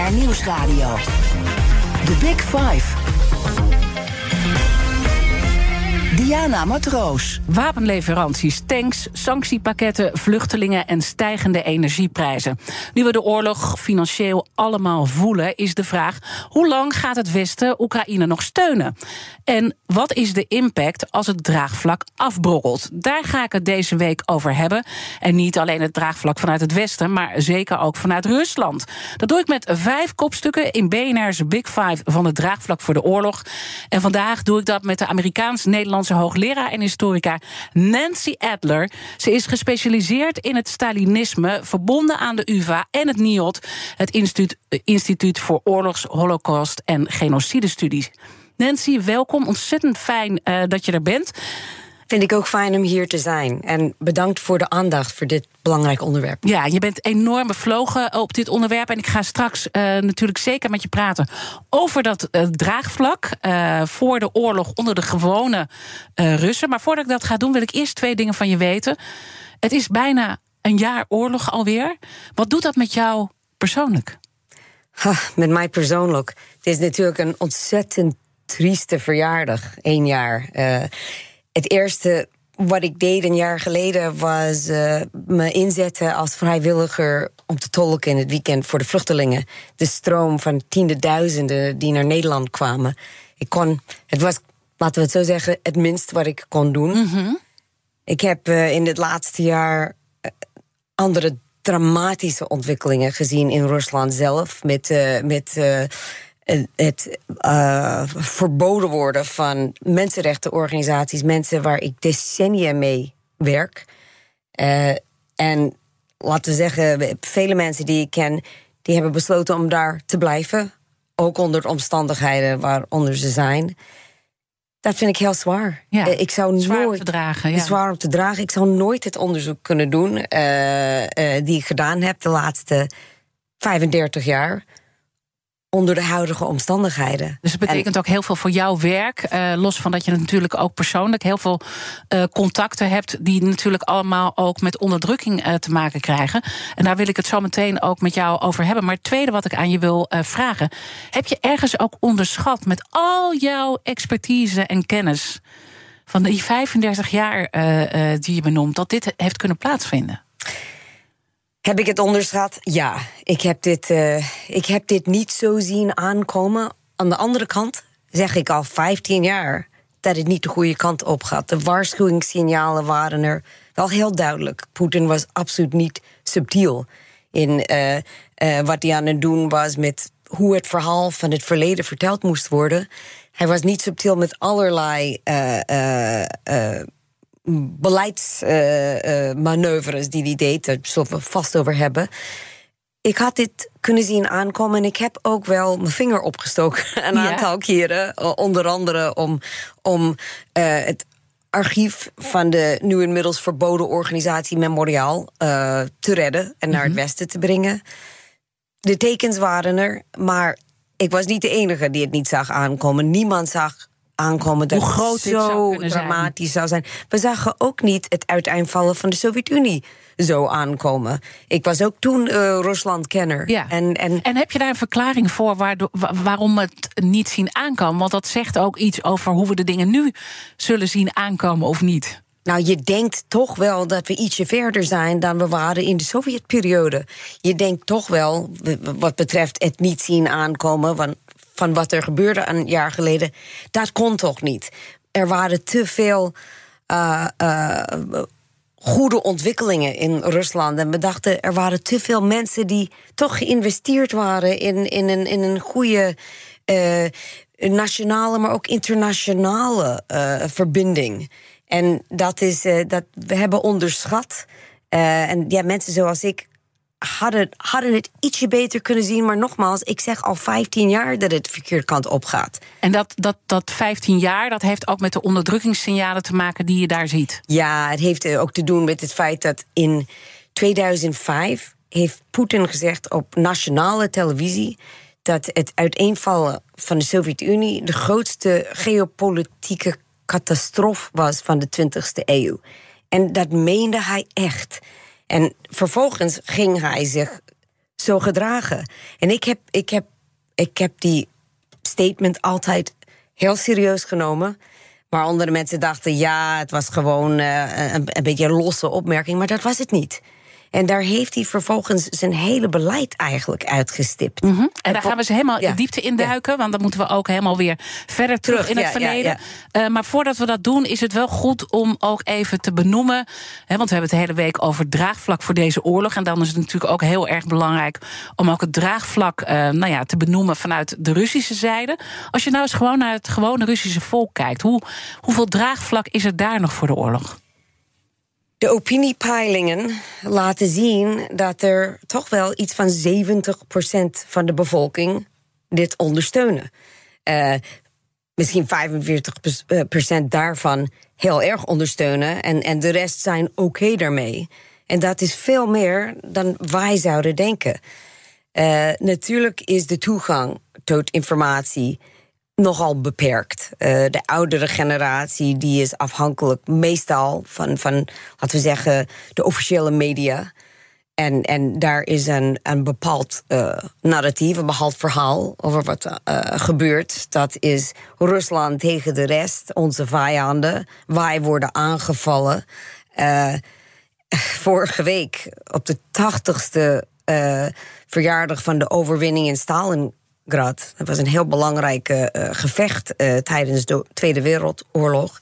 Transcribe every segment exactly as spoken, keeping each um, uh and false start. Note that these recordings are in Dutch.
R Nieuwsradio. The Big Five. Diana Matroos. Wapenleveranties, tanks, sanctiepakketten, vluchtelingen en stijgende energieprijzen. Nu we de oorlog financieel allemaal voelen, is de vraag: hoe lang gaat het Westen Oekraïne nog steunen? En wat is de impact als het draagvlak afbrokkelt? Daar ga ik het deze week over hebben. En niet alleen het draagvlak vanuit het Westen, maar zeker ook vanuit Rusland. Dat doe ik met vijf kopstukken in B N R's Big Five van het draagvlak voor de oorlog. En vandaag doe ik dat met de Amerikaans-Nederlandse hoogleraar en historica Nancy Adler. Ze is gespecialiseerd in het Stalinisme, verbonden aan de U vA en het N I O D, het Instituut, Instituut voor Oorlogs-, Holocaust- en Genocidestudies. Nancy, welkom. Ontzettend fijn uh, dat je er bent. Vind ik ook fijn om hier te zijn. En bedankt voor de aandacht voor dit belangrijk onderwerp. Ja, je bent enorm bevlogen op dit onderwerp. En ik ga straks uh, natuurlijk zeker met je praten over dat uh, draagvlak uh, voor de oorlog onder de gewone uh, Russen. Maar voordat ik dat ga doen, wil ik eerst twee dingen van je weten. Het is bijna een jaar oorlog alweer. Wat doet dat met jou persoonlijk? Ha, met mij persoonlijk. Het is natuurlijk een ontzettend trieste verjaardag. Eén jaar. Uh, Het eerste wat ik deed een jaar geleden was uh, me inzetten als vrijwilliger om te tolken in het weekend voor de vluchtelingen. De stroom van tiende duizenden die naar Nederland kwamen. Ik kon, het was, laten we het zo zeggen, het minst wat ik kon doen. Mm-hmm. Ik heb uh, in het laatste jaar uh, andere dramatische ontwikkelingen gezien in Rusland zelf. Met, uh, met uh, het uh, verboden worden van mensenrechtenorganisaties, mensen waar ik decennia mee werk. Uh, en laten we zeggen, vele mensen die ik ken, die hebben besloten om daar te blijven. Ook onder de omstandigheden waaronder ze zijn. Dat vind ik heel zwaar. Ja, uh, ik zou zwaar nooit, om te dragen. Ja. Zwaar om te dragen. Ik zou nooit het onderzoek kunnen doen uh, uh, die ik gedaan heb de laatste vijfendertig jaar. Onder de huidige omstandigheden. Dus het betekent en ook heel veel voor jouw werk. Uh, los van dat je natuurlijk ook persoonlijk heel veel uh, contacten hebt, die natuurlijk allemaal ook met onderdrukking uh, te maken krijgen. En daar wil ik het zo meteen ook met jou over hebben. Maar het tweede wat ik aan je wil uh, vragen: heb je ergens ook onderschat met al jouw expertise en kennis van die vijfendertig jaar uh, uh, die je benoemt, dat dit heeft kunnen plaatsvinden? Heb ik het onderschat? Ja. Ik heb dit, uh, ik heb dit niet zo zien aankomen. Aan de andere kant zeg ik al vijftien jaar dat het niet de goede kant op gaat. De waarschuwingssignalen waren er wel heel duidelijk. Poetin was absoluut niet subtiel in uh, uh, wat hij aan het doen was met hoe het verhaal van het verleden verteld moest worden. Hij was niet subtiel met allerlei Uh, uh, uh, beleidsmanoeuvres uh, uh, die hij deed, daar zullen we vast over hebben. Ik had dit kunnen zien aankomen en ik heb ook wel mijn vinger opgestoken een ja. aantal keren. Uh, onder andere om, om uh, het archief van de nu inmiddels verboden organisatie Memoriaal uh, te redden en mm-hmm. naar het westen te brengen. De tekens waren er, maar ik was niet de enige die het niet zag aankomen. Niemand zag aankomen dat hoe groot het dit zou zo dramatisch zijn. zou zijn. We zagen ook niet het uiteenvallen van de Sovjet-Unie zo aankomen. Ik was ook toen uh, Rusland-kenner. Ja. En, en, en heb je daar een verklaring voor waardoor, waarom het niet zien aankomen? Want dat zegt ook iets over hoe we de dingen nu zullen zien aankomen of niet. Nou, je denkt toch wel dat we ietsje verder zijn dan we waren in de Sovjetperiode. Je denkt toch wel, wat betreft het niet zien aankomen van, van wat er gebeurde een jaar geleden, dat kon toch niet. Er waren te veel uh, uh, goede ontwikkelingen in Rusland. En we dachten, er waren te veel mensen die toch geïnvesteerd waren in, in, een, in een goede uh, nationale, maar ook internationale uh, verbinding. En dat is, uh, dat we hebben onderschat. Uh, en ja, mensen zoals ik hadden, hadden het ietsje beter kunnen zien. Maar nogmaals, ik zeg al vijftien jaar dat het de verkeerde kant op gaat. En dat, dat, dat vijftien jaar, dat heeft ook met de onderdrukkingssignalen te maken die je daar ziet? Ja, het heeft ook te doen met het feit dat in tweeduizend vijf heeft Poetin gezegd op nationale televisie dat het uiteenvallen van de Sovjet-Unie de grootste geopolitieke catastrofe was van de twintigste eeuw. En dat meende hij echt. En vervolgens ging hij zich zo gedragen. En ik heb, ik heb, ik heb die statement altijd heel serieus genomen. Maar andere mensen dachten, ja, het was gewoon uh, een, een beetje een losse opmerking. Maar dat was het niet. En daar heeft hij vervolgens zijn hele beleid eigenlijk uitgestipt. Mm-hmm. En daar gaan we ze helemaal ja. in diepte induiken. Ja. Want dan moeten we ook helemaal weer verder terug, terug in het ja, verleden. Ja, ja. Uh, maar voordat we dat doen, is het wel goed om ook even te benoemen. Hè, want we hebben het de hele week over het draagvlak voor deze oorlog. En dan is het natuurlijk ook heel erg belangrijk om ook het draagvlak uh, nou ja, te benoemen vanuit de Russische zijde. Als je nou eens gewoon naar het gewone Russische volk kijkt, hoe, hoeveel draagvlak is er daar nog voor de oorlog? De opiniepeilingen laten zien dat er toch wel iets van zeventig procent van de bevolking dit ondersteunen. Uh, misschien vijfenveertig procent daarvan heel erg ondersteunen en, en de rest zijn oké okay daarmee. En dat is veel meer dan wij zouden denken. Uh, natuurlijk is de toegang tot informatie nogal beperkt. Uh, de oudere generatie die is afhankelijk meestal van, van, laten we zeggen, de officiële media. En, en daar is een, een bepaald uh, narratief, een bepaald verhaal over wat uh, gebeurt. Dat is Rusland tegen de rest, onze vijanden. Wij worden aangevallen. Uh, vorige week, op de tachtigste uh, verjaardag van de overwinning in Stalingrad. Dat was een heel belangrijk uh, gevecht uh, tijdens de Tweede Wereldoorlog.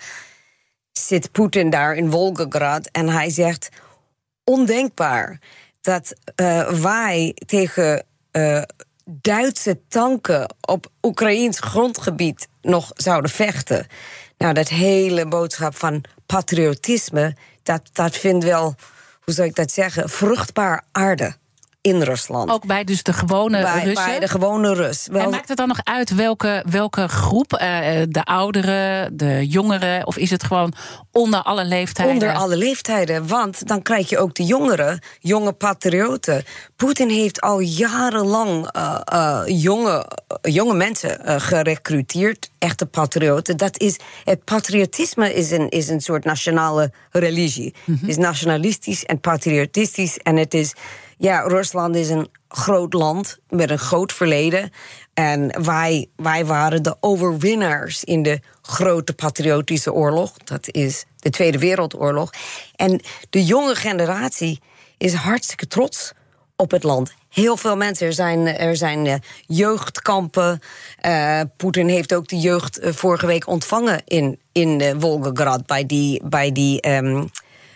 Zit Poetin daar in Volgograd en hij zegt, ondenkbaar dat uh, wij tegen uh, Duitse tanken op Oekraïens grondgebied nog zouden vechten. Nou, dat hele boodschap van patriotisme, dat, dat vindt wel, hoe zou ik dat zeggen, vruchtbaar aarde in Rusland. Ook bij dus de gewone bij, Russen? Bij de gewone Rus. Wel, en maakt het dan nog uit welke, welke groep? Uh, de ouderen, de jongeren? Of is het gewoon onder alle leeftijden? Onder alle leeftijden, want dan krijg je ook de jongeren, jonge patrioten. Poetin heeft al jarenlang uh, uh, jonge, uh, jonge mensen uh, gerecruiteerd, echte patrioten. Dat is, het patriotisme is een, is een soort nationale religie. Mm-hmm. Het is nationalistisch en patriotistisch en het is, ja, Rusland is een groot land met een groot verleden. En wij, wij waren de overwinnaars in de grote patriotische oorlog. Dat is de Tweede Wereldoorlog. En de jonge generatie is hartstikke trots op het land. Heel veel mensen. Er zijn, er zijn uh, jeugdkampen. Uh, Poetin heeft ook de jeugd uh, vorige week ontvangen in, in uh, Volgograd bij die, bij die um,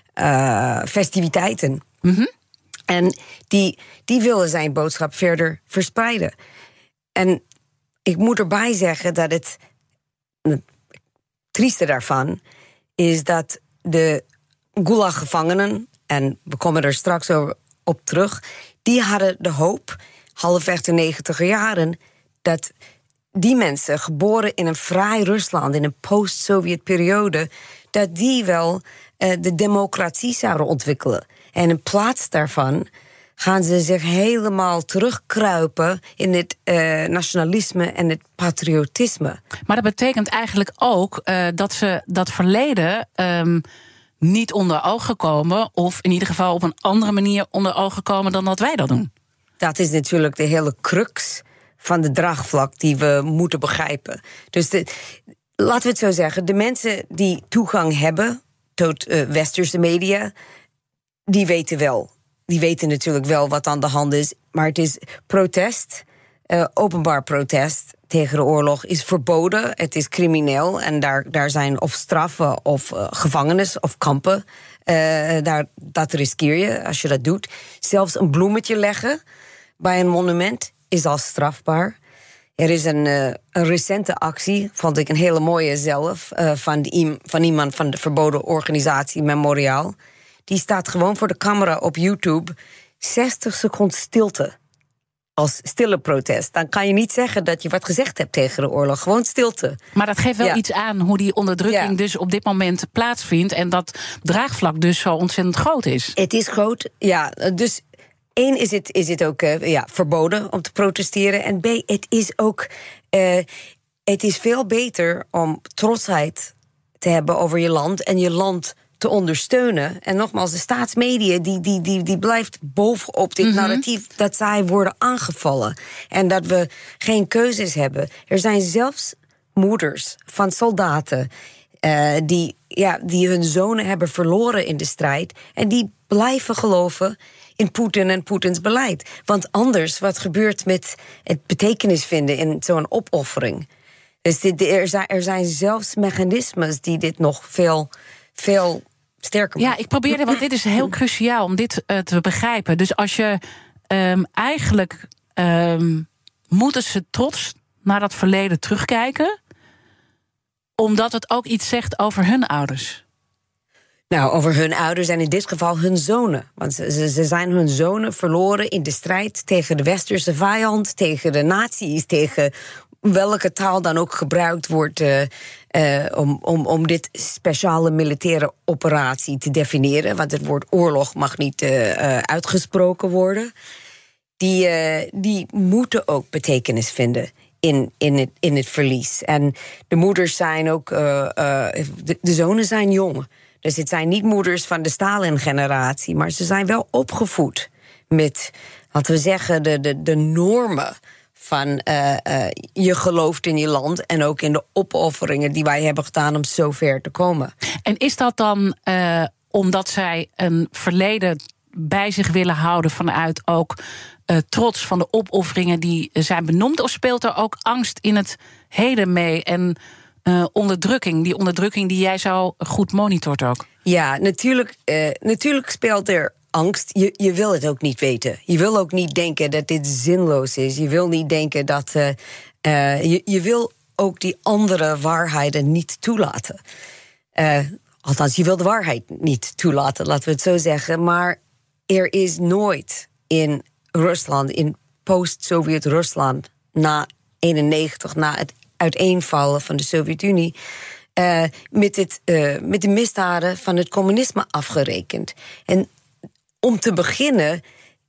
uh, festiviteiten. Mm-hmm. En die, die willen zijn boodschap verder verspreiden. En ik moet erbij zeggen dat het, het trieste daarvan is dat de Gulag-gevangenen, en we komen er straks over op terug, die hadden de hoop, halfweg de negentiger jaren, dat die mensen, geboren in een vrij Rusland, in een post-Sovjet-periode, dat die wel uh, de democratie zouden ontwikkelen. En in plaats daarvan gaan ze zich helemaal terugkruipen in het uh, nationalisme en het patriotisme. Maar dat betekent eigenlijk ook uh, dat ze dat verleden um, niet onder ogen komen, of in ieder geval op een andere manier onder ogen komen dan dat wij dat doen. Dat is natuurlijk de hele crux van de draagvlak die we moeten begrijpen. Dus de, laten we het zo zeggen, de mensen die toegang hebben tot uh, westerse media, die weten wel. Die weten natuurlijk wel wat aan de hand is. Maar het is protest, uh, openbaar protest tegen de oorlog is verboden. Het is crimineel en daar, daar zijn of straffen of uh, gevangenis of kampen. Uh, daar, dat riskeer je als je dat doet. Zelfs een bloemetje leggen bij een monument is al strafbaar. Er is een, uh, een recente actie, vond ik een hele mooie zelf, uh, van, die, van iemand van de verboden organisatie Memoriaal. Die staat gewoon voor de camera op YouTube. zestig seconden stilte. Als stille protest. Dan kan je niet zeggen dat je wat gezegd hebt tegen de oorlog. Gewoon stilte. Maar dat geeft wel ja. iets aan hoe die onderdrukking ja. dus op dit moment plaatsvindt. En dat draagvlak dus zo ontzettend groot is. Het is groot, ja. Dus één, is het, is het ook uh, ja, verboden om te protesteren. En B, het is ook uh, het is veel beter om trotsheid te hebben over je land en je land te ondersteunen. En nogmaals, de staatsmedia die, die, die, die blijft bovenop dit mm-hmm. narratief dat zij worden aangevallen. En dat we geen keuzes hebben. Er zijn zelfs moeders van soldaten uh, die, ja, die hun zonen hebben verloren in de strijd. En die blijven geloven in Poetin en Poetins beleid. Want anders, wat gebeurt met het betekenis vinden in zo'n opoffering? Dus dit, er, zijn, er zijn zelfs mechanismes die dit nog veel, veel sterker maken. Ja, ik probeerde, want dit is heel cruciaal om dit uh, te begrijpen. Dus als je um, eigenlijk um, moeten ze trots naar dat verleden terugkijken, omdat het ook iets zegt over hun ouders. Nou, over hun ouders en in dit geval hun zonen. Want ze, ze zijn hun zonen verloren in de strijd tegen de westerse vijand, tegen de nazi's, tegen welke taal dan ook gebruikt wordt uh, uh, om, om, om dit speciale militaire operatie te definiëren. Want het woord oorlog mag niet uh, uh, uitgesproken worden. Die, uh, die moeten ook betekenis vinden in, in, het, in het verlies. En de moeders zijn ook, uh, uh, de, de zonen zijn jong. Dus het zijn niet moeders van de Stalin-generatie, maar ze zijn wel opgevoed met, laten we zeggen, de, de, de normen van uh, uh, je gelooft in je land en ook in de opofferingen die wij hebben gedaan om zo ver te komen. En is dat dan uh, omdat zij een verleden bij zich willen houden vanuit ook uh, trots van de opofferingen die zijn benoemd, of speelt er ook angst in het heden mee en Uh, onderdrukking, die onderdrukking die jij zo goed monitort ook? Ja, natuurlijk, uh, natuurlijk speelt er angst. Je, je wil het ook niet weten. Je wil ook niet denken dat dit zinloos is. Je wil niet denken dat Uh, uh, je, je wil ook die andere waarheden niet toelaten. Uh, althans, je wil de waarheid niet toelaten, laten we het zo zeggen. Maar er is nooit in Rusland, in post-Sovjet-Rusland, na eenennegentig, na het uiteenvallen van de Sovjet-Unie, uh, met, het, uh, met de misdaden van het communisme afgerekend. En om te beginnen,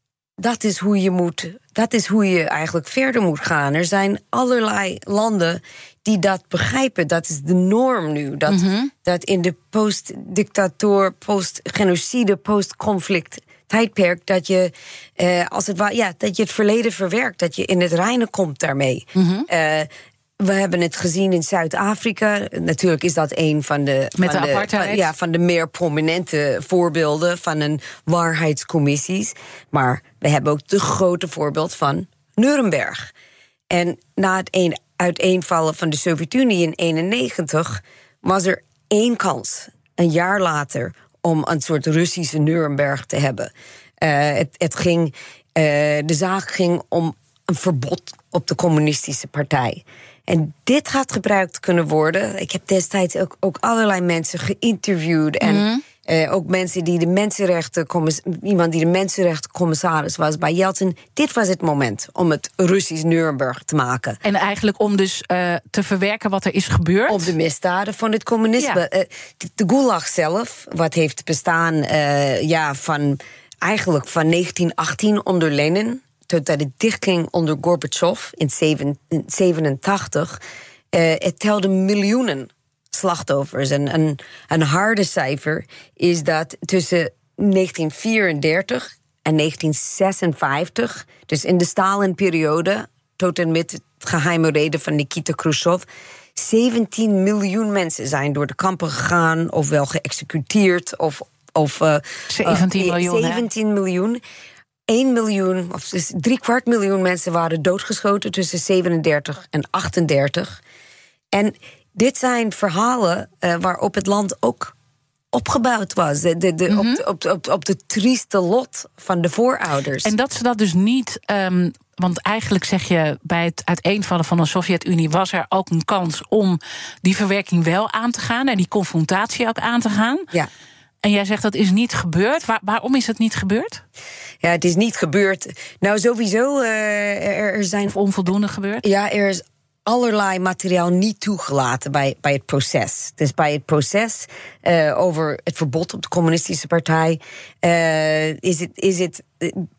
dat is hoe je moet, dat is hoe je eigenlijk verder moet gaan. Er zijn allerlei landen die dat begrijpen. Dat is de norm nu. Dat, mm-hmm. dat in de post-dictator, post-genocide, post-conflict tijdperk, dat je, uh, als het, wa- ja, dat je het verleden verwerkt, dat je in het reine komt daarmee. Mm-hmm. Uh, We hebben het gezien in Zuid-Afrika. Natuurlijk is dat een van de, Met van de de, apartheid. van, ja, van de meer prominente voorbeelden van een waarheidscommissies. Maar we hebben ook het grote voorbeeld van Nuremberg. En na het een, uiteenvallen van de Sovjet-Unie in eenennegentig was er één kans, een jaar later, om een soort Russische Nuremberg te hebben. Uh, het, het ging, uh, de zaak ging om een verbod op de communistische partij. En dit gaat gebruikt kunnen worden. Ik heb destijds ook, ook allerlei mensen geïnterviewd. En mm-hmm. uh, ook mensen die de mensenrechten, iemand die de mensenrechtencommissaris was bij Yeltsin. Dit was het moment om het Russisch Nuremberg te maken. En eigenlijk om dus uh, te verwerken wat er is gebeurd. Op de misdaden van het communisme. Ja. Uh, de, de Gulag zelf, wat heeft bestaan uh, ja, van eigenlijk van negentien achttien onder Lenin totdat het dichtging onder Gorbachev in zevenentachtig. Uh, het telde miljoenen slachtoffers. En een, een harde cijfer is dat tussen negentien vierendertig en negentien zesenvijftig, dus in de Stalin-periode, tot en met het geheime reden van Nikita Khrushchev, zeventien miljoen mensen zijn door de kampen gegaan, ofwel geëxecuteerd, of, of uh, zeventien uh, miljoen. zeventien miljoen. één miljoen, of dus drie kwart miljoen mensen waren doodgeschoten tussen zevenendertig en achtendertig. En dit zijn verhalen uh, waarop het land ook opgebouwd was. De, de, de, mm-hmm. op, de, op, de, op, de, op de trieste lot van de voorouders. En dat ze dat dus niet, um, want eigenlijk zeg je, bij het uiteenvallen van de Sovjet-Unie was er ook een kans om die verwerking wel aan te gaan en die confrontatie ook aan te gaan. Ja. En jij zegt dat is niet gebeurd. Waar, waarom is het niet gebeurd? Ja, het is niet gebeurd. Nou, sowieso, uh, er, er zijn... Of onvoldoende gebeurd? Ja, er is allerlei materiaal niet toegelaten bij, bij het proces. Dus bij het proces uh, over het verbod op de communistische partij Uh, is het... Is het uh,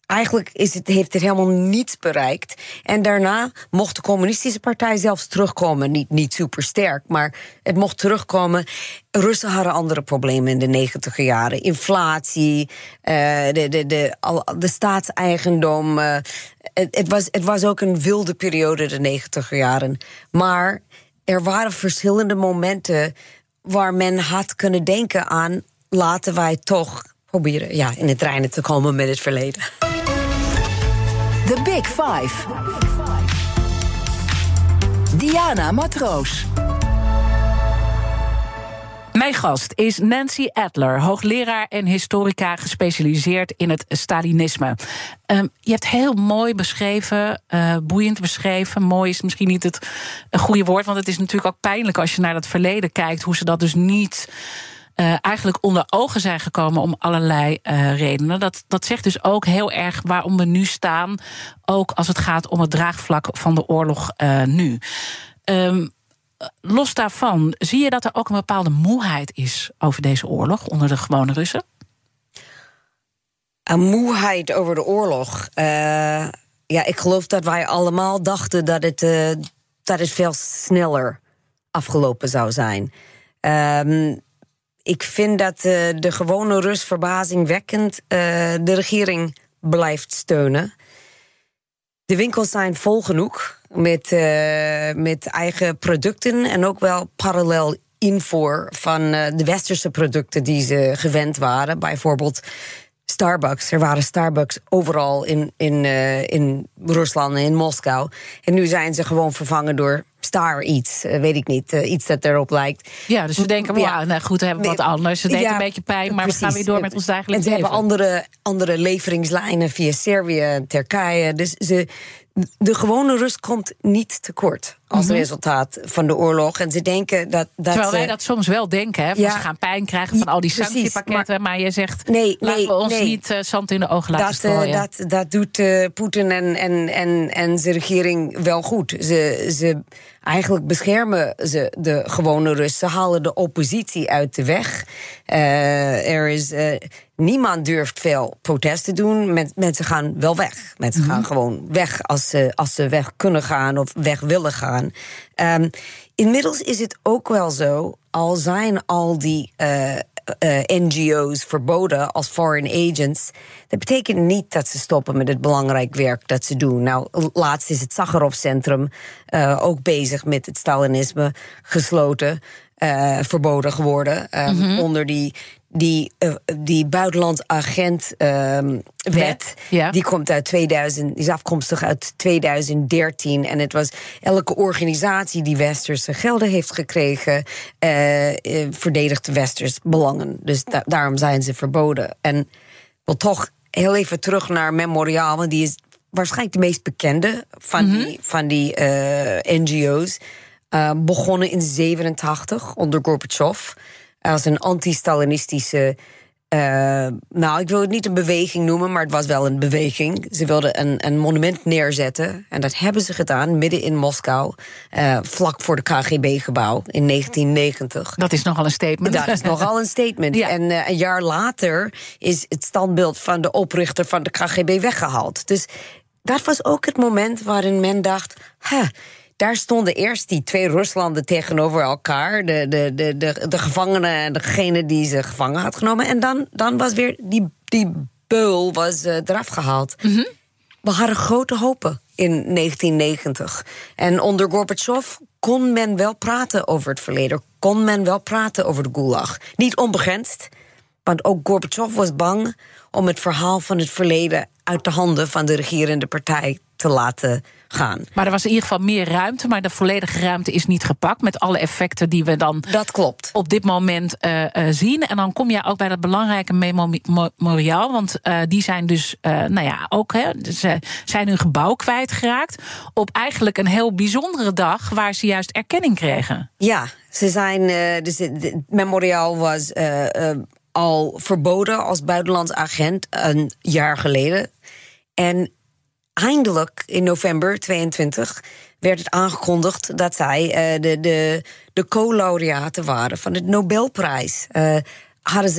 eigenlijk is het, heeft het helemaal niets bereikt. En daarna mocht de communistische partij zelfs terugkomen. Niet, niet super sterk, maar het mocht terugkomen. Russen hadden andere problemen in de negentiger jaren. Inflatie, uh, de, de, de, de staatseigendom. Uh, het, het, was, het was ook een wilde periode, de negentiger jaren. Maar er waren verschillende momenten waar men had kunnen denken aan, laten wij toch proberen ja, in het reinen te komen met het verleden. The Big Five. Diana Matroos. Mijn gast is Nancy Adler, hoogleraar en historica gespecialiseerd in het Stalinisme. Um, je hebt heel mooi beschreven, uh, boeiend beschreven. Mooi is misschien niet het een goede woord, want het is natuurlijk ook pijnlijk als je naar dat verleden kijkt, hoe ze dat dus niet Uh, eigenlijk onder ogen zijn gekomen om allerlei uh, redenen. Dat, dat zegt dus ook heel erg waarom we nu staan, ook als het gaat om het draagvlak van de oorlog uh, nu. Um, los daarvan, zie je dat er ook een bepaalde moeheid is over deze oorlog onder de gewone Russen? Een moeheid over de oorlog. Uh, ja, ik geloof dat wij allemaal dachten dat het, uh, dat het veel sneller afgelopen zou zijn. Um, Ik vind dat uh, de gewone Rus verbazingwekkend uh, de regering blijft steunen. De winkels zijn vol genoeg met, uh, met eigen producten en ook wel parallel invoer van uh, de westerse producten die ze gewend waren. Bijvoorbeeld Starbucks. Er waren Starbucks overal in, in, uh, in Rusland en in Moskou. En nu zijn ze gewoon vervangen door Star iets, uh, weet ik niet, uh, iets dat erop lijkt. Ja, dus ze denken, wow, ja, nou goed, we hebben wat anders. Het deed ja, een beetje pijn, maar precies. We gaan weer door met ons dagelijks leven. En ze leven. hebben andere, andere leveringslijnen via Servië en Turkije. Dus ze, de gewone Rus komt niet tekort als mm-hmm. resultaat van de oorlog. En ze denken dat... dat Terwijl wij ze, dat soms wel denken, hè? Van ja, ze gaan pijn krijgen van al die sanctiepakketten. Maar, maar je zegt, nee, laten nee, we ons nee. niet uh, zand in de ogen laten dat, strooien. Uh, dat, dat doet uh, Poetin en, en, en, en zijn regering wel goed. Ze... ze Eigenlijk beschermen ze de gewone Russen. Ze halen de oppositie uit de weg. Uh, er is, uh, niemand durft veel protest te doen. Men, mensen gaan wel weg. Mensen mm-hmm. gaan gewoon weg als ze, als ze weg kunnen gaan of weg willen gaan. Um, inmiddels is het ook wel zo, al zijn al die Uh, Uh, N G O's verboden als foreign agents. Dat betekent niet dat ze stoppen met het belangrijk werk dat ze doen. Nou, laatst is het Sakharov-centrum uh, ook bezig met het Stalinisme gesloten, uh, verboden geworden. Uh, mm-hmm. Onder die, die, uh, die buitenlandagent uh, wet. Ja. Die komt uit tweeduizend, die is afkomstig uit tweeduizend dertien. En het was elke organisatie die westerse gelden heeft gekregen, uh, uh, verdedigt de westers belangen. Dus da- daarom zijn ze verboden. En wil toch heel even terug naar Memorial, want die is waarschijnlijk de meest bekende van mm-hmm. die, van die uh, N G O's. Uh, begonnen in zevenentachtig onder Gorbachev als een anti-Stalinistische Uh, nou, ik wil het niet een beweging noemen, maar het was wel een beweging. Ze wilden een, een monument neerzetten. En dat hebben ze gedaan, midden in Moskou. Uh, vlak voor de K G B-gebouw in negentien negentig. Dat is nogal een statement. Dat is nogal een statement. Ja. En uh, een jaar later is het standbeeld van de oprichter van de K G B weggehaald. Dus dat was ook het moment waarin men dacht, huh, daar stonden eerst die twee Ruslanden tegenover elkaar. De, de, de, de, de gevangenen en degene die ze gevangen had genomen. En dan, dan was weer die, die beul was, uh, eraf gehaald. Mm-hmm. We hadden grote hopen in negentien negentig. En onder Gorbachev kon men wel praten over het verleden. Kon men wel praten over de Gulag. Niet onbegrensd, want ook Gorbachev was bang om het verhaal van het verleden uit de handen van de regerende partij te laten gaan. Maar er was in ieder geval meer ruimte, maar de volledige ruimte is niet gepakt met alle effecten die we dan dat klopt. op dit moment uh, uh, zien. En dan kom je ook bij dat belangrijke memoriaal, want uh, die zijn dus, uh, nou ja, ook hè, ze zijn hun gebouw kwijtgeraakt op eigenlijk een heel bijzondere dag waar ze juist erkenning kregen. Ja, ze zijn, uh, dus het memoriaal was uh, uh, al verboden als buitenlands agent een jaar geleden. En eindelijk in november tweeëntwintig werd het aangekondigd dat zij uh, de, de, de co-laureaten waren van de Nobelprijs. Uh, hadden ze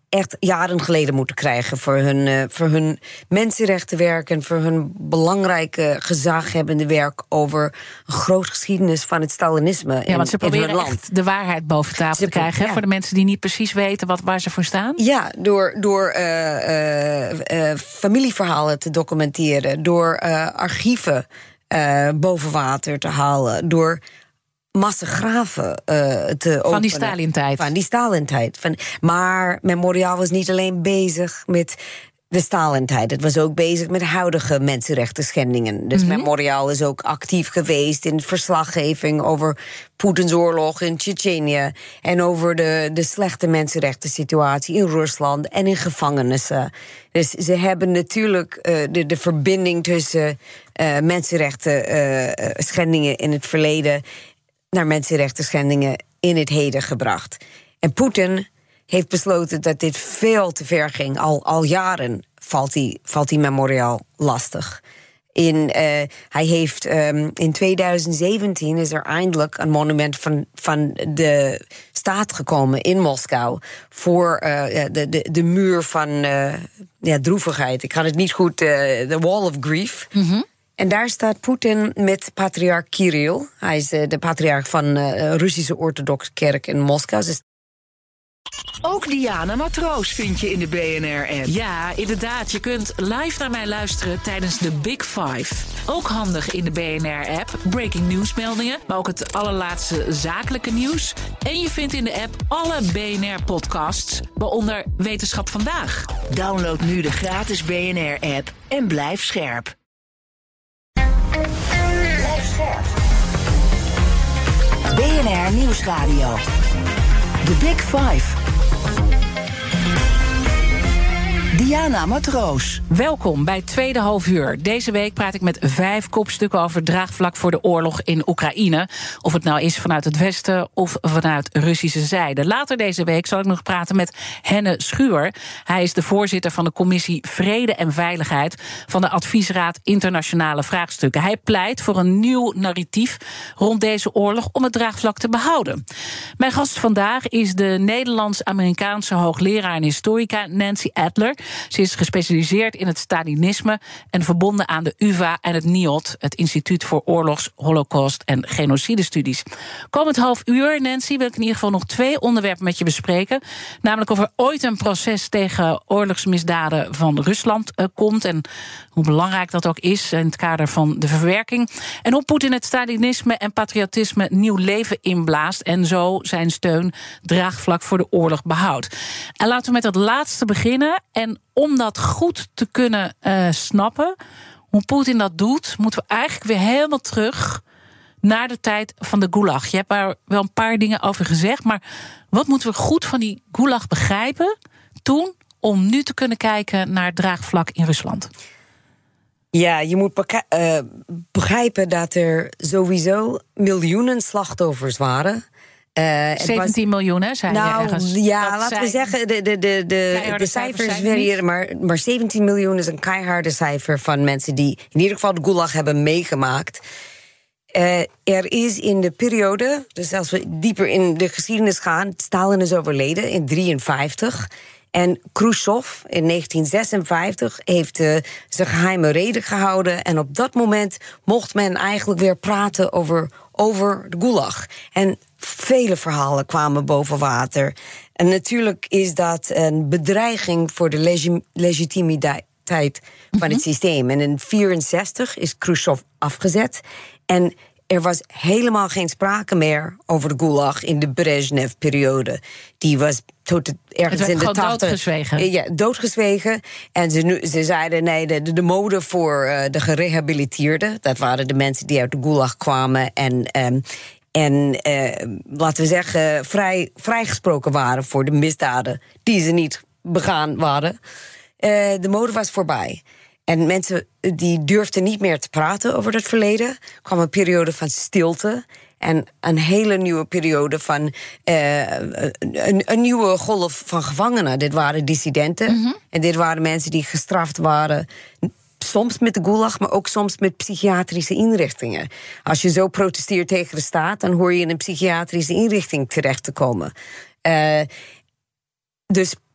echt jaren geleden moeten krijgen voor hun, uh, voor hun mensenrechtenwerk en voor hun belangrijke gezaghebbende werk over een groot geschiedenis van het Stalinisme. Ja, in, want ze proberen in hun land. echt de waarheid boven tafel ze te krijgen, ja. voor de mensen die niet precies weten wat, waar ze voor staan. Ja, door, door uh, uh, uh, familieverhalen te documenteren, door uh, archieven uh, boven water te halen, door massagraven uh, te openen. Van die Stalin-tijd. Van die Stalin-tijd. Van, maar Memorial was niet alleen bezig met de Stalin-tijd. Het was ook bezig met huidige mensenrechten schendingen. Dus mm-hmm. Memorial is ook actief geweest in verslaggeving over Poetins oorlog in Tsjetsjenië en over de, de slechte mensenrechten situatie in Rusland en in gevangenissen. Dus ze hebben natuurlijk uh, de, de verbinding tussen uh, mensenrechten uh, schendingen in het verleden naar mensenrechten schendingen in het heden gebracht. En Poetin heeft besloten dat dit veel te ver ging. Al, al jaren valt die, valt die Memorial lastig. In, uh, hij heeft um, in tweeduizend zeventien is er eindelijk een monument van, van de staat gekomen in Moskou voor uh, de, de, de muur van uh, ja, droevigheid. Ik kan het niet goed, de uh, Wall of Grief. Mm-hmm. En daar staat Poetin met patriarch Kirill. Hij is uh, de patriarch van de uh, Russische Orthodoxe Kerk in Moskou. Dus ook Diana Matroos vind je in de B N R-app. Ja, inderdaad. Je kunt live naar mij luisteren tijdens de Big Five. Ook handig in de B N R-app. Breaking nieuwsmeldingen, maar ook het allerlaatste zakelijke nieuws. En je vindt in de app alle B N R-podcasts, waaronder Wetenschap Vandaag. Download nu de gratis B N R-app en blijf scherp. Blijf scherp. B N R Nieuwsradio. The Big Five. Diana Matroos. Welkom bij Tweede Halfuur. Deze week praat ik met vijf kopstukken over het draagvlak voor de oorlog in Oekraïne. Of het nou is vanuit het Westen of vanuit Russische zijde. Later deze week zal ik nog praten met Henne Schuur. Hij is de voorzitter van de commissie Vrede en Veiligheid van de Adviesraad Internationale Vraagstukken. Hij pleit voor een nieuw narratief rond deze oorlog om het draagvlak te behouden. Mijn gast vandaag is de Nederlands-Amerikaanse hoogleraar en historica Nancy Adler. Ze is gespecialiseerd in het Stalinisme en verbonden aan de U vA en het N I O D, het Instituut voor Oorlogs, Holocaust en Genocidestudies. Komend half uur, Nancy, wil ik in ieder geval nog twee onderwerpen met je bespreken. Namelijk of er ooit een proces tegen oorlogsmisdaden van Rusland uh, komt en hoe belangrijk dat ook is in het kader van de verwerking. En hoe Poetin het Stalinisme en patriotisme nieuw leven inblaast en zo zijn steun draagvlak voor de oorlog behoudt. En laten we met dat laatste beginnen. En om dat goed te kunnen uh, snappen, hoe Poetin dat doet, moeten we eigenlijk weer helemaal terug naar de tijd van de Gulag. Je hebt daar wel een paar dingen over gezegd, maar wat moeten we goed van die Gulag begrijpen toen, om nu te kunnen kijken naar het draagvlak in Rusland? Ja, je moet beka- uh, begrijpen dat er sowieso miljoenen slachtoffers waren. Uh, zeventien was, miljoen, hè, zei nou, je ergens. Ja, laten zijn, we zeggen, de, de, de, de, de cijfers variëren, maar, maar zeventien miljoen is een keiharde cijfer van mensen die in ieder geval de Gulag hebben meegemaakt. Uh, er is in de periode, dus als we dieper in de geschiedenis gaan, Stalin is overleden in drieënvijftig. En Khrushchev in negentien zesenvijftig heeft uh, zijn geheime rede gehouden. En op dat moment mocht men eigenlijk weer praten over, over de Gulag. En vele verhalen kwamen boven water. En natuurlijk is dat een bedreiging voor de legi- legitimiteit van mm-hmm. het systeem. En in negentien vierenzestig is Khrushchev afgezet. En er was helemaal geen sprake meer over de Gulag in de Brezhnev-periode. Die was tot ergens het in de tachtig doodgezwegen. Ja, doodgezwegen. En ze, ze zeiden, nee, de, de mode voor uh, de gerehabiliteerden, dat waren de mensen die uit de Gulag kwamen en, um, en uh, laten we zeggen, vrij, vrijgesproken waren voor de misdaden die ze niet begaan waren. Uh, de mode was voorbij. En mensen die durfden niet meer te praten over het verleden. Er kwam een periode van stilte. En een hele nieuwe periode van uh, een, een nieuwe golf van gevangenen. Dit waren dissidenten. Mm-hmm. En dit waren mensen die gestraft waren. Soms met de Gulag, maar ook soms met psychiatrische inrichtingen. Als je zo protesteert tegen de staat, dan hoor je in een psychiatrische inrichting terecht te komen. Uh, dus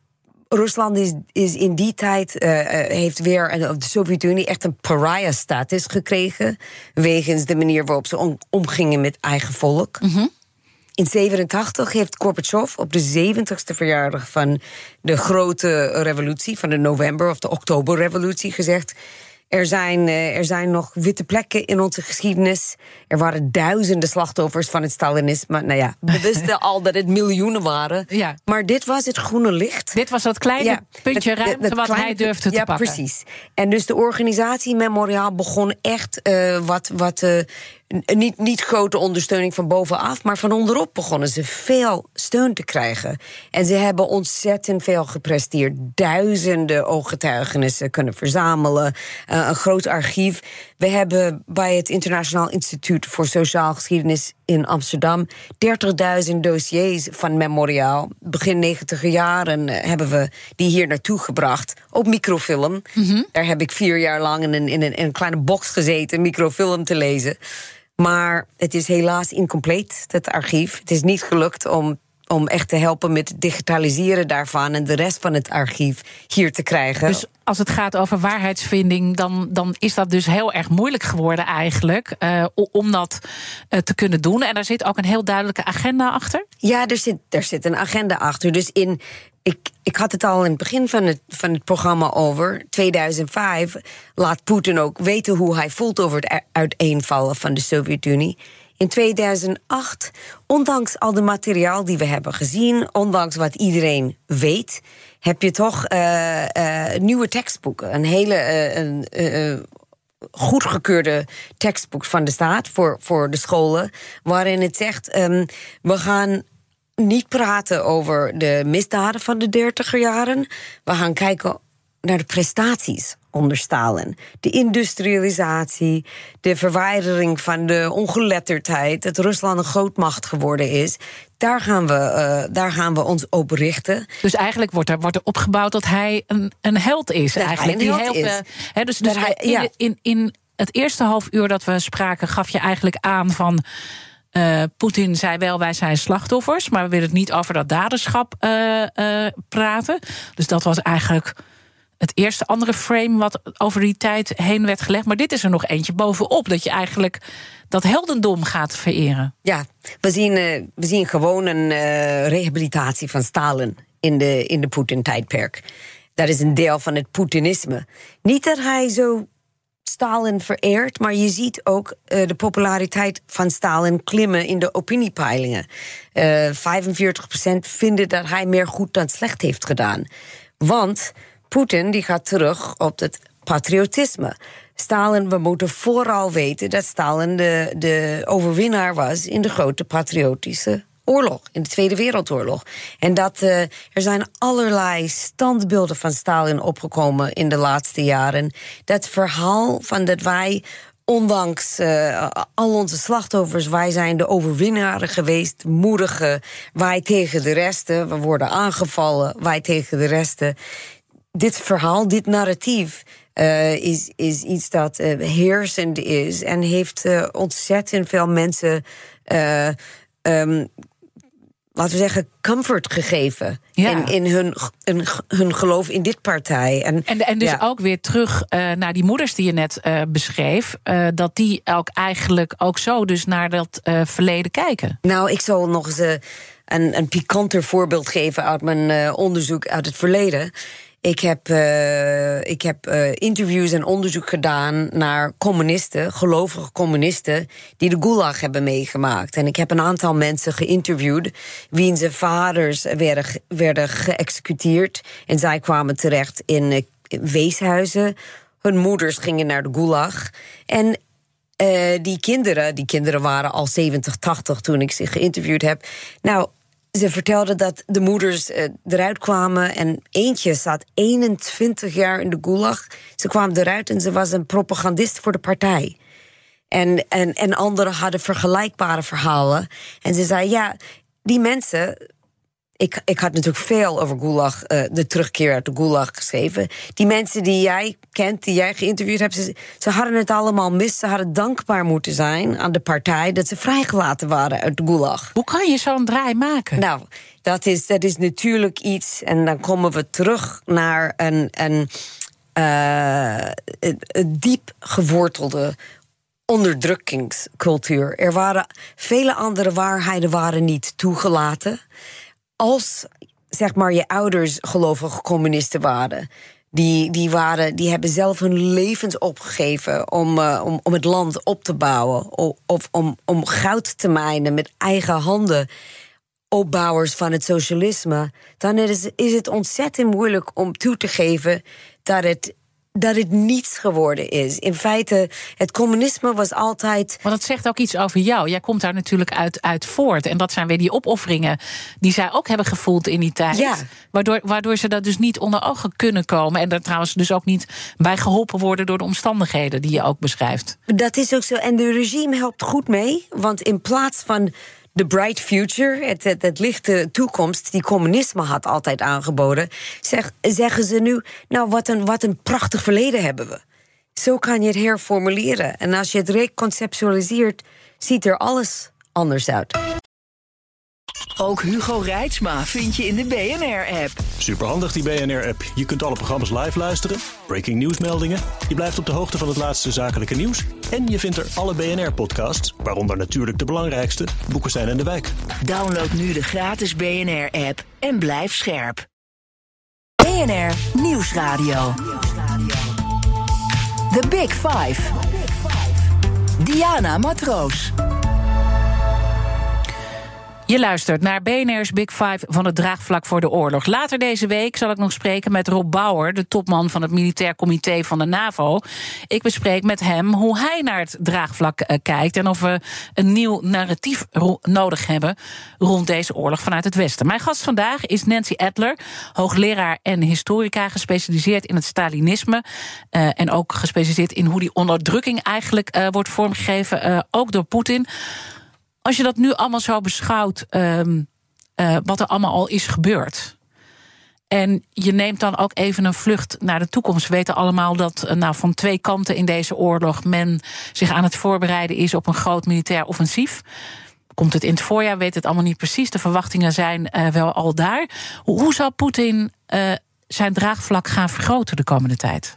Rusland is, is in die tijd, uh, heeft weer, uh, de Sovjet-Unie, echt een pariah-status gekregen. Wegens de manier waarop ze om, omgingen met eigen volk. Mm-hmm. In zevenentachtig heeft Gorbachev op de zeventigste verjaardag van de grote revolutie, van de november- of de oktoberrevolutie, gezegd: Er zijn, er zijn nog witte plekken in onze geschiedenis. Er waren duizenden slachtoffers van het Stalinisme. Nou ja, we wisten al dat het miljoenen waren. Ja. Maar dit was het groene licht. Dit was dat kleine ja, puntje het, ruimte het, het wat kleine, hij durfde te ja, pakken. Ja, precies. En dus de organisatie Memoriaal begon echt uh, wat... wat uh, Niet, niet grote ondersteuning van bovenaf, maar van onderop begonnen ze veel steun te krijgen. En ze hebben ontzettend veel gepresteerd. Duizenden ooggetuigenissen kunnen verzamelen. Uh, een groot archief. We hebben bij het Internationaal Instituut voor Sociaal Geschiedenis in Amsterdam dertigduizend dossiers van Memoriaal. Begin negentiger jaren hebben we die hier naartoe gebracht. Op microfilm. Mm-hmm. Daar heb ik vier jaar lang in een, in een, in een kleine box gezeten, microfilm te lezen. Maar het is helaas incompleet, het archief. Het is niet gelukt om, om echt te helpen met het digitaliseren daarvan en de rest van het archief hier te krijgen. Dus als het gaat over waarheidsvinding, dan, dan is dat dus heel erg moeilijk geworden eigenlijk, uh, om dat uh, te kunnen doen. En daar zit ook een heel duidelijke agenda achter? Ja, er zit, er zit een agenda achter. Dus in... Ik, ik had het al in het begin van het, van het programma over. tweeduizend vijf laat Poetin ook weten hoe hij voelt over het uiteenvallen van de Sovjet-Unie. In tweeduizend acht, ondanks al de materiaal die we hebben gezien, ondanks wat iedereen weet, heb je toch uh, uh, nieuwe tekstboeken. Een hele uh, een, uh, goedgekeurde tekstboek van de staat voor, voor de scholen, waarin het zegt, um, we gaan niet praten over de misdaden van de dertiger jaren. We gaan kijken naar de prestaties onder Stalin. De industrialisatie, de verwijdering van de ongeletterdheid, dat Rusland een grootmacht geworden is. Daar gaan we, uh, daar gaan we ons op richten. Dus eigenlijk wordt er, wordt er opgebouwd dat hij een, een held is. Dat eigenlijk. hij een held die heel, is. Uh, he, dus dus hij, ja. in, in, in het eerste half uur dat we spraken, gaf je eigenlijk aan van Uh, Poetin zei wel, wij zijn slachtoffers, maar we willen het niet over dat daderschap uh, uh, praten. Dus dat was eigenlijk het eerste andere frame wat over die tijd heen werd gelegd. Maar dit is er nog eentje bovenop, dat je eigenlijk dat heldendom gaat vereren. Ja, we zien, uh, we zien gewoon een uh, rehabilitatie van Stalin in de, in de Poetin-tijdperk. Dat is een deel van het Poetinisme. Niet dat hij zo Stalin vereert, maar je ziet ook uh, de populariteit van Stalin klimmen in de opiniepeilingen. Uh, vijfenveertig procent vinden dat hij meer goed dan slecht heeft gedaan. Want Poetin die gaat terug op het patriotisme. Stalin, we moeten vooral weten dat Stalin de, de overwinnaar was in de grote patriotische oorlog, in de Tweede Wereldoorlog. En dat uh, er zijn allerlei standbeelden van Stalin opgekomen in de laatste jaren. Dat verhaal van dat wij, ondanks uh, al onze slachtoffers, wij zijn de overwinnaren geweest, moedige, wij tegen de resten, we worden aangevallen, wij tegen de resten. Dit verhaal, dit narratief, uh, is, is iets dat uh, heersend is en heeft uh, ontzettend veel mensen Uh, um, laten we zeggen, comfort gegeven ja. in, in hun, in hun geloof in dit partij. En, en, en dus ja. ook weer terug uh, naar die moeders die je net uh, beschreef, uh, dat die ook eigenlijk ook zo dus naar dat uh, verleden kijken. Nou, ik zal nog eens uh, een, een pikanter voorbeeld geven uit mijn uh, onderzoek uit het verleden. Ik heb, uh, ik heb uh, interviews en onderzoek gedaan naar communisten, gelovige communisten, die de Gulag hebben meegemaakt. En ik heb een aantal mensen geïnterviewd, wiens vaders werden, werden geëxecuteerd. En zij kwamen terecht in uh, weeshuizen. Hun moeders gingen naar de Gulag. En uh, die kinderen, die kinderen waren al zeventig, tachtig toen ik ze geïnterviewd heb. Nou, ze vertelden dat de moeders uh, eruit kwamen en eentje zat eenentwintig jaar in de Gulag. Ze kwam eruit en ze was een propagandist voor de partij. En, en, en anderen hadden vergelijkbare verhalen. En ze zei, ja, die mensen, ik, ik had natuurlijk veel over Gulag, uh, de terugkeer uit de Gulag geschreven. Die mensen die jij kent, die jij geïnterviewd hebt, ze, ze hadden het allemaal mis. Ze hadden dankbaar moeten zijn aan de partij dat ze vrijgelaten waren uit de Gulag. Hoe kan je zo'n draai maken? Nou, dat is, dat is natuurlijk iets, en dan komen we terug naar een, een, uh, een, een diep gewortelde onderdrukkingscultuur. Er waren vele andere waarheden waren niet toegelaten. Als, zeg maar, je ouders gelovige communisten waren, die, die, waren, die hebben zelf hun levens opgegeven om, uh, om, om het land op te bouwen, of om, om goud te mijnen met eigen handen, opbouwers van het socialisme, dan is, is het ontzettend moeilijk om toe te geven dat het dat het niets geworden is. In feite, het communisme was altijd... Maar dat zegt ook iets over jou. Jij komt daar natuurlijk uit, uit voort. En dat zijn weer die opofferingen die zij ook hebben gevoeld in die tijd. Ja. Waardoor, waardoor ze dat dus niet onder ogen kunnen komen. En daar trouwens dus ook niet bij geholpen worden door de omstandigheden die je ook beschrijft. Dat is ook zo. En de regime helpt goed mee. Want in plaats van de bright future, het, het, het lichte toekomst die communisme had altijd aangeboden, zeg, zeggen ze nu, nou, wat een, wat een prachtig verleden hebben we. Zo kan je het herformuleren. En als je het reconceptualiseert, ziet er alles anders uit. Ook Hugo Reitsma vind je in de B N R-app. Superhandig, die B N R-app. Je kunt alle programma's live luisteren, breaking nieuwsmeldingen, je blijft op de hoogte van het laatste zakelijke nieuws en je vindt er alle B N R-podcasts, waaronder natuurlijk de belangrijkste, Boekenstein en de Wijk. Download nu de gratis B N R-app en blijf scherp. B N R Nieuwsradio. The Big Five. Diana Matroos. Je luistert naar B N R's Big Five van het draagvlak voor de oorlog. Later deze week zal ik nog spreken met Rob Bauer, de topman van het Militair Comité van de NAVO. Ik bespreek met hem hoe hij naar het draagvlak uh, kijkt en of we een nieuw narratief ro- nodig hebben rond deze oorlog vanuit het Westen. Mijn gast vandaag is Nancy Adler, hoogleraar en historica, gespecialiseerd in het Stalinisme uh, en ook gespecialiseerd in hoe die onderdrukking eigenlijk uh, wordt vormgegeven, uh, ook door Poetin. Als je dat nu allemaal zo beschouwt, um, uh, wat er allemaal al is gebeurd, en je neemt dan ook even een vlucht naar de toekomst. We weten allemaal dat uh, nou, van twee kanten in deze oorlog men zich aan het voorbereiden is op een groot militair offensief. Komt het in het voorjaar, weet het allemaal niet precies. De verwachtingen zijn uh, wel al daar. Hoe, hoe zal Poetin uh, zijn draagvlak gaan vergroten de komende tijd?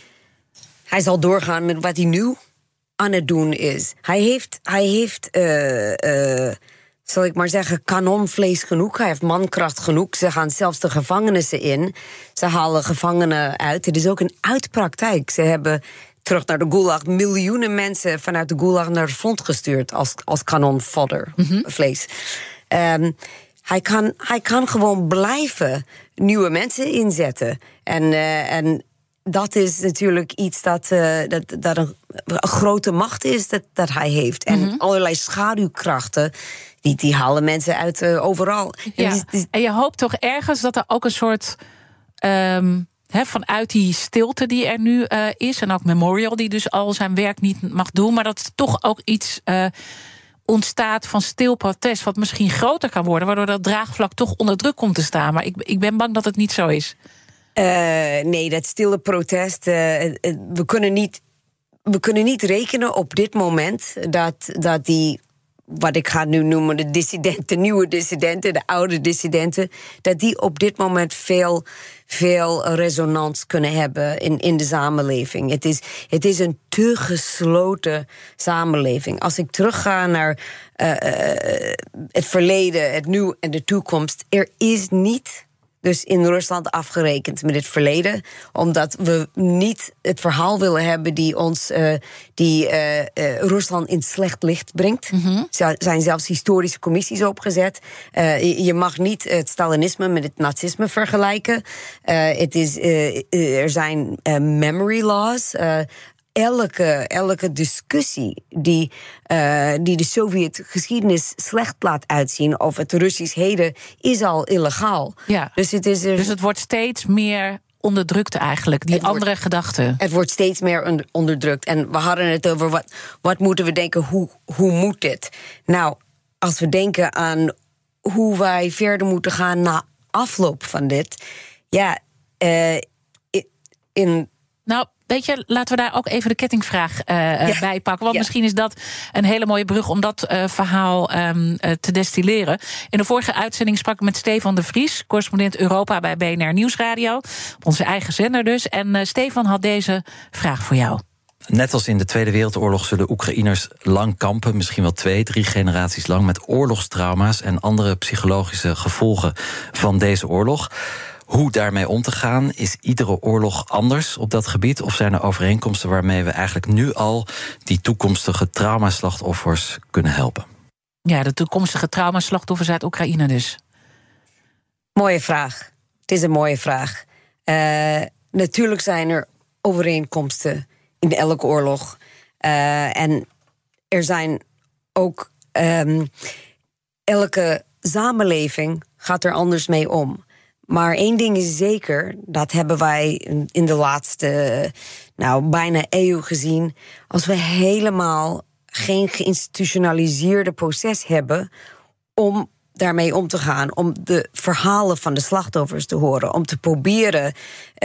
Hij zal doorgaan met wat hij nu aan het doen is. Hij heeft, hij heeft uh, uh, zal ik maar zeggen, kanonvlees genoeg. Hij heeft mankracht genoeg. Ze gaan zelfs de gevangenissen in. Ze halen gevangenen uit. Het is ook een uitpraktijk. Ze hebben terug naar de Gulag miljoenen mensen vanuit de Gulag naar het front gestuurd als, als kanonfodder, mm-hmm. vlees. Um, hij, kan, hij kan gewoon blijven nieuwe mensen inzetten. En, uh, en dat is natuurlijk iets dat, uh, dat, dat een, een grote macht is dat, dat hij heeft. En mm-hmm. allerlei schaduwkrachten, die, die halen mensen uit uh, overal. Ja. En, die, die... en je hoopt toch ergens dat er ook een soort Um, he, vanuit die stilte die er nu uh, is, en ook Memorial die dus al zijn werk niet mag doen, maar dat er toch ook iets uh, ontstaat van stil protest, wat misschien groter kan worden, waardoor dat draagvlak toch onder druk komt te staan. Maar ik, ik ben bang dat het niet zo is. Uh, nee, dat stille protest. Uh, we, kunnen niet, we kunnen niet rekenen op dit moment dat, dat die, wat ik ga nu noemen, de dissidenten, de nieuwe dissidenten, de oude dissidenten, dat die op dit moment veel, veel resonantie kunnen hebben in, in de samenleving. Het is, het is een te gesloten samenleving. Als ik terugga naar uh, uh, het verleden, het nu en de toekomst, er is niet dus in Rusland afgerekend met het verleden, omdat we niet het verhaal willen hebben die ons uh, die uh, uh, Rusland in slecht licht brengt. Mm-hmm. Er zijn zelfs historische commissies opgezet. Uh, je mag niet het Stalinisme met het nazisme vergelijken. Uh, het is, uh, er zijn uh, memory laws. Uh, Elke, elke discussie die, uh, die de Sovjet-geschiedenis slecht laat uitzien, of het Russisch heden, is al illegaal. Ja. Dus, het is er... dus het wordt steeds meer onderdrukt eigenlijk, die het andere wordt, gedachten. Het wordt steeds meer onderdrukt. En we hadden het over wat, wat moeten we denken, hoe, hoe moet dit? Nou, als we denken aan hoe wij verder moeten gaan na afloop van dit. Ja, uh, in... Nou, weet je, laten we daar ook even de kettingvraag uh, ja. bij pakken. Want ja. misschien is dat een hele mooie brug om dat uh, verhaal um, uh, te destilleren. In de vorige uitzending sprak ik met Stefan de Vries, correspondent Europa bij B N R Nieuwsradio. Op onze eigen zender dus. En uh, Stefan had deze vraag voor jou. Net als in de Tweede Wereldoorlog zullen Oekraïners lang kampen, misschien wel twee, drie generaties lang, met oorlogstrauma's en andere psychologische gevolgen van deze oorlog. Hoe daarmee om te gaan, is iedere oorlog anders op dat gebied? Of zijn er overeenkomsten waarmee we eigenlijk nu al die toekomstige traumaslachtoffers kunnen helpen? Ja, de toekomstige traumaslachtoffers uit Oekraïne dus. Mooie vraag. Het is een mooie vraag. Uh, natuurlijk zijn er overeenkomsten in elke oorlog. Uh, en er zijn ook... Um, elke samenleving gaat er anders mee om. Maar één ding is zeker, dat hebben wij in de laatste, nou, bijna eeuw gezien. Als we helemaal geen geïnstitutionaliseerde proces hebben om daarmee om te gaan, om de verhalen van de slachtoffers te horen, om te proberen uh,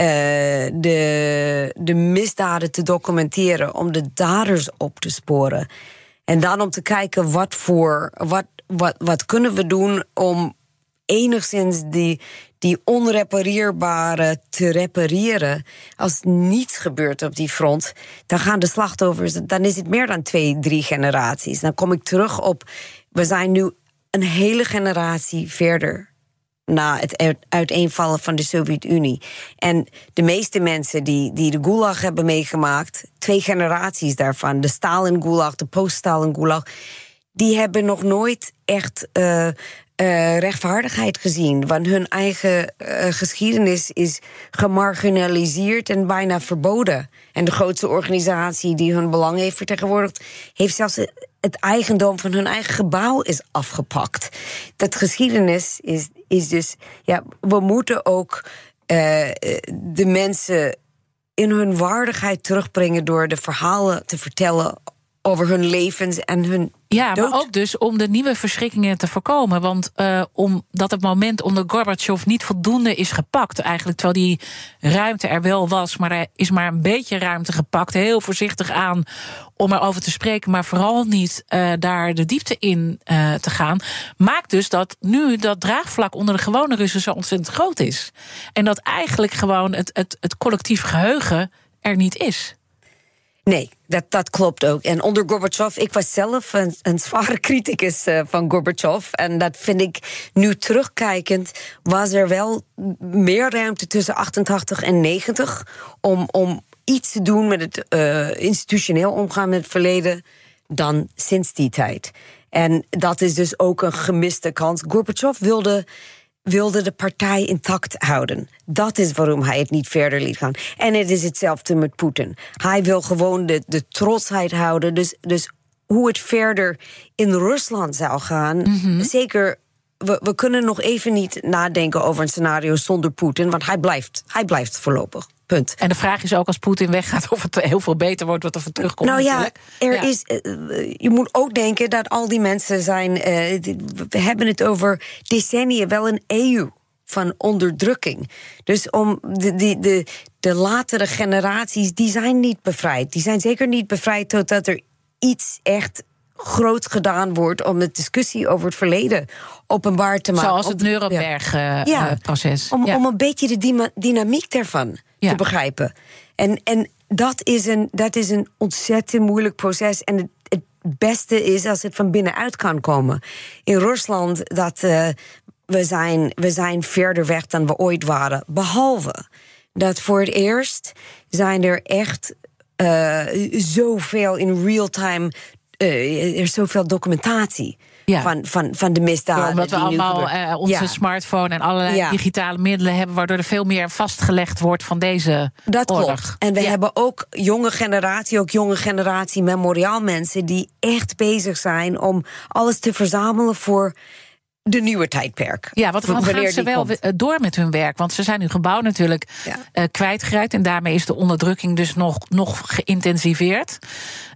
de, de misdaden te documenteren, om de daders op te sporen. En dan om te kijken wat voor, wat, wat, wat kunnen we doen om enigszins die, die onrepareerbare te repareren. Als niets gebeurt op die front, dan gaan de slachtoffers, dan is het meer dan twee, drie generaties. Dan kom ik terug op, we zijn nu een hele generatie verder na het uiteenvallen van de Sovjet-Unie. En de meeste mensen die, die de Gulag hebben meegemaakt, twee generaties daarvan, de Stalin-Gulag, de post-Stalin-Gulag, die hebben nog nooit echt Uh, Uh, rechtvaardigheid gezien. Want hun eigen uh, geschiedenis is gemarginaliseerd en bijna verboden. En de grootste organisatie die hun belang heeft vertegenwoordigd, heeft zelfs het eigendom van hun eigen gebouw is afgepakt. Dat geschiedenis is, is dus, ja, we moeten ook uh, de mensen in hun waardigheid terugbrengen door de verhalen te vertellen over hun levens en hun Ja, dood. Maar ook dus om de nieuwe verschrikkingen te voorkomen. Want uh, omdat het moment onder Gorbachev niet voldoende is gepakt, eigenlijk, terwijl die ruimte er wel was, maar er is maar een beetje ruimte gepakt, heel voorzichtig aan om erover te spreken, maar vooral niet uh, daar de diepte in uh, te gaan, maakt dus dat nu dat draagvlak onder de gewone Russen zo ontzettend groot is. En dat eigenlijk gewoon het, het, het collectief geheugen er niet is. Nee, dat, dat klopt ook. En onder Gorbachev, ik was zelf een, een zware criticus uh, van Gorbachev. En dat vind ik nu terugkijkend, was er wel meer ruimte tussen achtentachtig en negentig om, om iets te doen met het uh, institutioneel omgaan met het verleden dan sinds die tijd. En dat is dus ook een gemiste kans. Gorbachev wilde wilde de partij intact houden. Dat is waarom hij het niet verder liet gaan. En het is hetzelfde met Poetin. Hij wil gewoon de, de trotsheid houden. Dus, dus hoe het verder in Rusland zou gaan, mm-hmm. zeker, we, we kunnen nog even niet nadenken over een scenario zonder Poetin, want hij blijft, hij blijft voorlopig. Punt. En de vraag is ook als Poetin weggaat of het heel veel beter wordt, wat er van terugkomt. Nou natuurlijk. ja, er ja. is. Uh, je moet ook denken dat al die mensen zijn. Uh, we hebben het over decennia, wel een eeuw van onderdrukking. Dus om de, de, de, de latere generaties, die zijn niet bevrijd. Die zijn zeker niet bevrijd totdat er iets echt groot gedaan wordt om de discussie over het verleden openbaar te maken. Zoals het Nuremberg-proces. Ja, om, ja. om een beetje de dyma- dynamiek daarvan ja. te begrijpen. En, en dat, is een, dat is een ontzettend moeilijk proces. En het, het beste is als het van binnenuit kan komen. In Rusland, dat uh, we, zijn, we zijn verder weg dan we ooit waren. Behalve dat voor het eerst zijn er echt uh, zoveel in real time. Uh, er is zoveel documentatie ja. van, van, van de misdaden. Ja, omdat we allemaal uh, onze ja. smartphone en allerlei ja. digitale middelen hebben, waardoor er veel meer vastgelegd wordt van deze dat oorlog. Klopt. En we ja. hebben ook jonge generatie, ook jonge generatie memoriaalmensen die echt bezig zijn om alles te verzamelen voor de nieuwe tijdperk. Ja, want dan gaan ze wel komt. door met hun werk. Want ze zijn hun gebouw natuurlijk ja. uh, kwijtgeraakt. En daarmee is de onderdrukking dus nog, nog geïntensiveerd.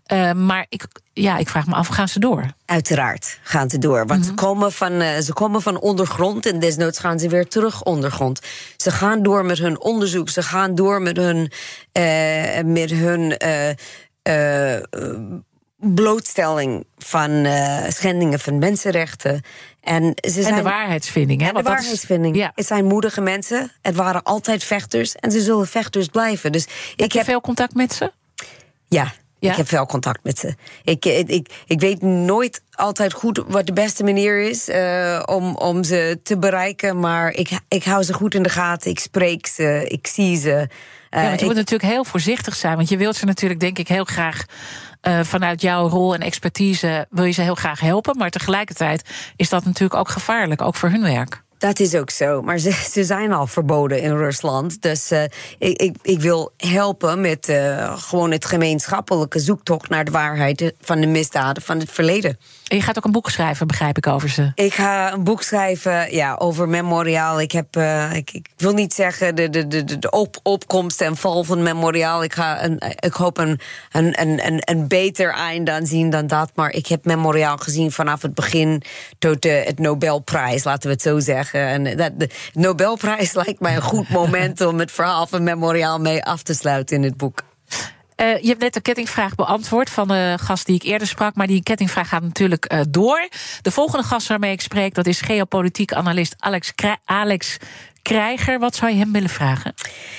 Uh, maar ik, ja, ik vraag me af, gaan ze door? Uiteraard gaan ze door. Want mm-hmm. ze, komen van, uh, ze komen van ondergrond en desnoods gaan ze weer terug ondergrond. Ze gaan door met hun onderzoek. Ze gaan door met hun, uh, met hun uh, uh, blootstelling van uh, schendingen van mensenrechten. En, ze zijn, en de waarheidsvinding. Hè? En de waarheidsvinding. Is, ja. Het zijn moedige mensen. Het waren altijd vechters. En ze zullen vechters blijven. Dus heb ik je heb veel contact met ze? Ja. Ja? Ik heb veel contact met ze. Ik, ik, ik, ik weet nooit altijd goed wat de beste manier is uh, om, om ze te bereiken. Maar ik, ik hou ze goed in de gaten. Ik spreek ze. Ik zie ze. Uh, ja, want je ik, moet natuurlijk heel voorzichtig zijn. Want je wilt ze natuurlijk, denk ik, heel graag... Uh, vanuit jouw rol en expertise wil je ze heel graag helpen. Maar tegelijkertijd is dat natuurlijk ook gevaarlijk. Ook voor hun werk. Dat is ook zo, maar ze, ze zijn al verboden in Rusland. Dus uh, ik, ik, ik wil helpen met uh, gewoon het gemeenschappelijke zoektocht naar de waarheid van de misdaden van het verleden. En je gaat ook een boek schrijven, begrijp ik, over ze. Ik ga een boek schrijven, ja, over Memorial. Ik heb, uh, ik, ik wil niet zeggen de, de, de, de op, opkomst en val van Memorial. Ik, ga een, ik hoop een, een, een, een beter eind aan zien dan dat. Maar ik heb Memorial gezien vanaf het begin tot de, het Nobelprijs, laten we het zo zeggen. En dat, de Nobelprijs lijkt mij een goed moment om het verhaal van Memorial mee af te sluiten in het boek. Uh, je hebt net de kettingvraag beantwoord van de gast die ik eerder sprak, maar die kettingvraag gaat natuurlijk uh, door. De volgende gast waarmee ik spreek, dat is geopolitiek analist Alex, Krij- Alex Krijger. Wat zou je hem willen vragen?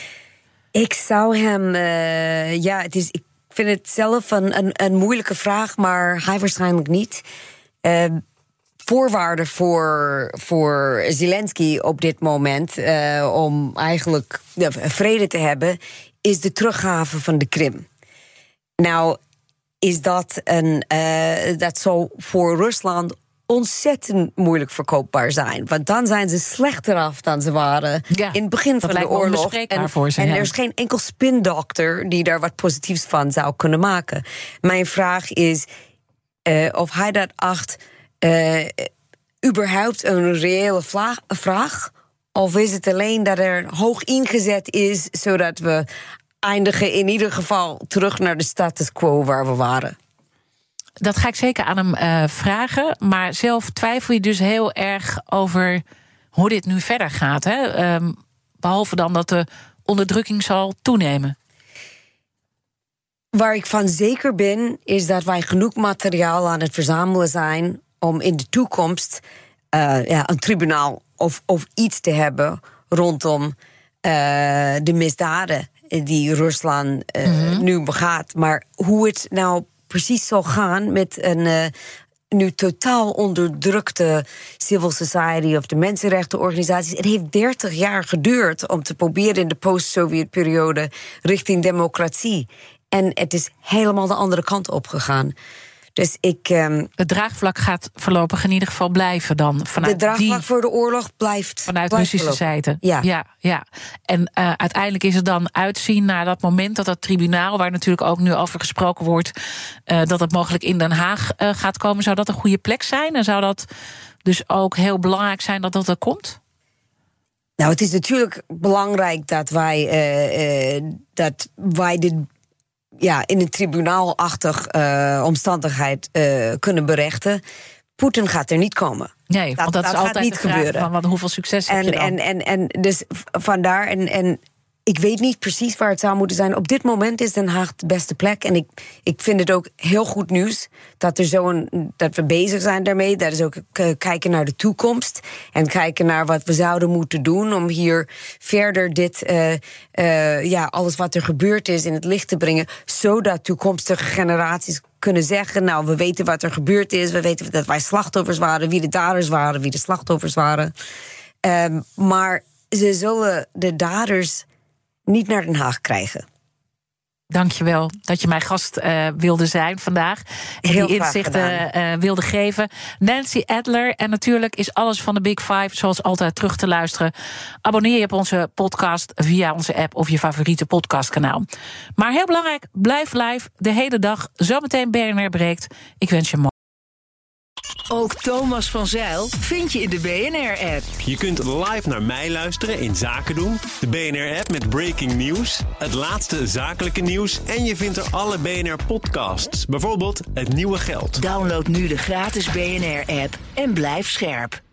Ik zou hem, uh, ja, het is, ik vind het zelf een, een, een moeilijke vraag, maar hij waarschijnlijk niet. Uh, Voorwaarde voor, voor Zelensky op dit moment uh, om eigenlijk ja, vrede te hebben, is de teruggave van de Krim. Nou, is dat een uh, dat zal voor Rusland ontzettend moeilijk verkoopbaar zijn. Want dan zijn ze slechter af dan ze waren ja, in het begin van de oorlog. En, voor ze, en ja. er is geen enkel spindokter die daar wat positiefs van zou kunnen maken. Mijn vraag is uh, of hij dat acht Uh, überhaupt een reële vla- vraag? Of is het alleen dat er hoog ingezet is, zodat we eindigen in ieder geval terug naar de status quo waar we waren? Dat ga ik zeker aan hem uh, vragen. Maar zelf twijfel je dus heel erg over hoe dit nu verder gaat. Hè? Um, behalve dan dat de onderdrukking zal toenemen. Waar ik van zeker ben, is dat wij genoeg materiaal aan het verzamelen zijn om in de toekomst uh, ja, een tribunaal of, of iets te hebben rondom uh, de misdaden die Rusland uh, mm-hmm. nu begaat. Maar hoe het nou precies zal gaan met een uh, nu totaal onderdrukte civil society of de mensenrechtenorganisaties. Het heeft dertig jaar geduurd om te proberen in de post-Sovjet-periode richting democratie. En het is helemaal de andere kant op gegaan. Dus ik, um, het draagvlak gaat voorlopig in ieder geval blijven dan. Vanuit de draagvlak die, voor de oorlog blijft. Vanuit blijft Russische zijde. Ja. Ja, ja. En uh, uiteindelijk is het dan uitzien naar dat moment dat dat tribunaal, waar natuurlijk ook nu over gesproken wordt, uh, dat het mogelijk in Den Haag uh, gaat komen. Zou dat een goede plek zijn? En zou dat dus ook heel belangrijk zijn dat dat er komt? Nou, het is natuurlijk belangrijk dat wij, uh, uh, dat wij dit ja, in een tribunaalachtig uh, omstandigheid uh, kunnen berechten. Poetin gaat er niet komen. Nee, dat, want dat, dat is gaat altijd niet de vraag gebeuren. Van, van hoeveel succes en, heb je dan? En, en, en dus vandaar, en, en ik weet niet precies waar het zou moeten zijn. Op dit moment is Den Haag de beste plek. En ik, ik vind het ook heel goed nieuws dat, er zo een, dat we bezig zijn daarmee. Dat is ook uh, kijken naar de toekomst. En kijken naar wat we zouden moeten doen om hier verder dit, uh, uh, ja, alles wat er gebeurd is in het licht te brengen. Zodat toekomstige generaties kunnen zeggen, nou, we weten wat er gebeurd is. We weten dat wij slachtoffers waren, wie de daders waren, wie de slachtoffers waren. Um, maar ze zullen de daders niet naar Den Haag krijgen. Dank je wel dat je mijn gast uh, wilde zijn vandaag. En Heel die inzichten uh, wilde geven. Nancy Adler. En natuurlijk is alles van de Big Five zoals altijd terug te luisteren. Abonneer je op onze podcast via onze app of je favoriete podcastkanaal. Maar heel belangrijk, blijf live de hele dag. Zometeen B N R breekt. Ik wens je een mooi. Ook Thomas van Zijl vind je in de B N R-app. Je kunt live naar mij luisteren in Zaken doen, de B N R-app met breaking news, het laatste zakelijke nieuws en je vindt er alle B N R-podcasts, bijvoorbeeld Het Nieuwe Geld. Download nu de gratis B N R-app en blijf scherp.